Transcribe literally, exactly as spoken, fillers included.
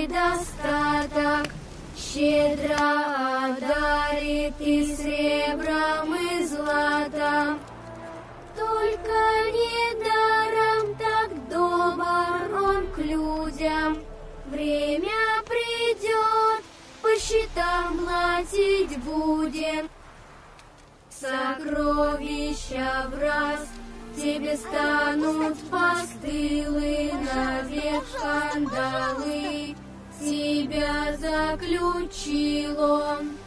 и достаток, щедро одарит и сребром, и златом. Только недаром так добр он к людям. Время придет, по счетам платить будем. Сокровища враз тебе станут постылы, навек кандалы. Тебя заключил он